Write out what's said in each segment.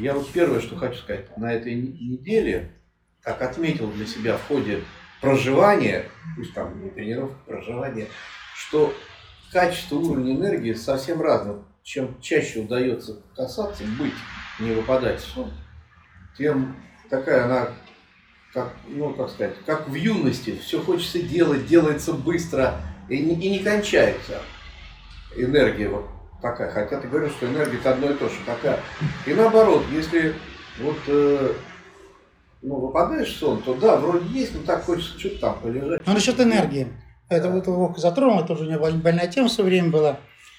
Я вот первое, что хочу сказать, на этой неделе, как отметил для себя в ходе проживания, пусть там не тренировка, проживания, что качество, уровень энергии совсем разное. Чем чаще удается касаться, быть, не выпадать в сон, тем такая она, как, ну, как сказать, как в юности. Все хочется делать, делается быстро и не кончается энергия вот такая. Хотя ты говоришь, что энергия это одно и то же. Такая. И наоборот, если вот выпадаешь в сон, то да, вроде есть, но так хочется что-то там полежать. Ну, насчет энергии. Это вот его затронул, это уже у меня больная тема все время была.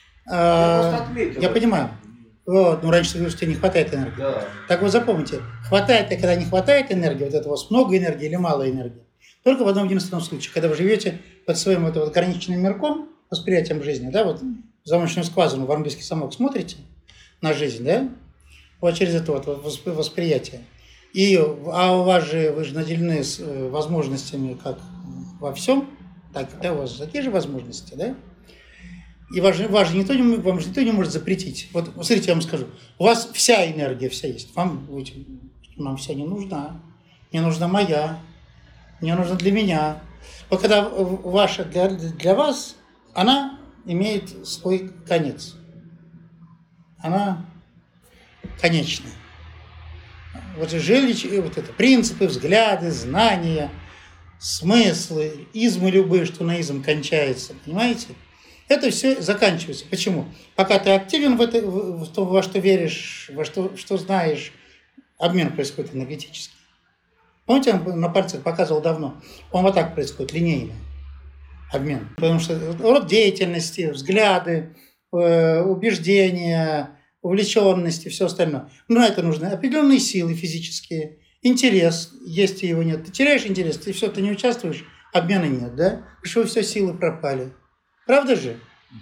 Я понимаю. Вот, ну раньше ты говорил, что тебе не хватает энергии. Да. Так вот запомните, хватает, и когда не хватает энергии, вот это у вас много энергии или мало энергии, только в одном единственном случае, когда вы живете под своим вот ограниченным мирком, восприятием жизни, да, вот в замочную скважину, в Вармбийский замок смотрите на жизнь, да, вот через это вот восприятие. А у вас же, вы же наделены возможностями, как во всем, так, да, у вас же такие же возможности, да? И вам же никто не может запретить. Вот смотрите, я вам скажу, у вас вся энергия вся есть. Вам вся не нужна. Мне нужна моя. Мне нужна для меня. Вот когда ваша для вас, она имеет свой конец. Она конечная. Вот же жили вот это принципы, взгляды, знания, смыслы, измы любые, что на изм кончается, понимаете? Это все заканчивается. Почему? Пока ты активен в то, во что веришь, во что знаешь, обмен происходит энергетически. Помните, я на пальцах показывал давно? Он вот так происходит, линейный обмен. Потому что род деятельности, взгляды, убеждения, увлеченности, все остальное. Но это нужны определенные силы физические, интерес, есть и его нет. Ты теряешь интерес, ты все, ты не участвуешь, обмена нет, да? Потому что все силы пропали. Правда же?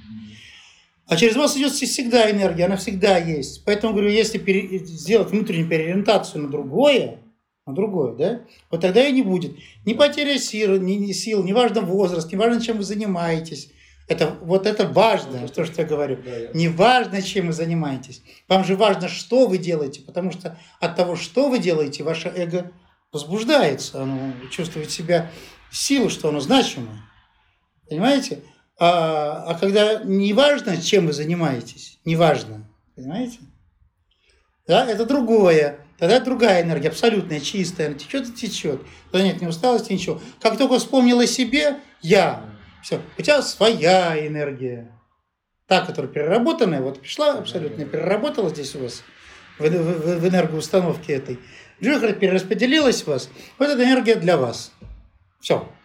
А через вас идет всегда энергия, она всегда есть. Поэтому, говорю, если сделать внутреннюю переориентацию на другое, да, вот тогда и не будет ни потери сил, неважно возраст, неважно, чем вы занимаетесь. Это важно, то, что я говорю. Не важно, чем вы занимаетесь. Вам же важно, что вы делаете, потому что от того, что вы делаете, ваше эго возбуждается, оно чувствует себя силу, что оно значимое. Понимаете? А когда не важно, чем вы занимаетесь, не важно, понимаете? Да, это другое. Тогда другая энергия, абсолютная, чистая, она течет и течет. Тогда нет ни усталости, ничего. Как только вспомнил о себе, все, у тебя своя энергия. Та, которая переработанная, вот пришла абсолютно, переработала здесь у вас в энергоустановке этой. Перераспределилась у вас, вот эта энергия для вас. Все.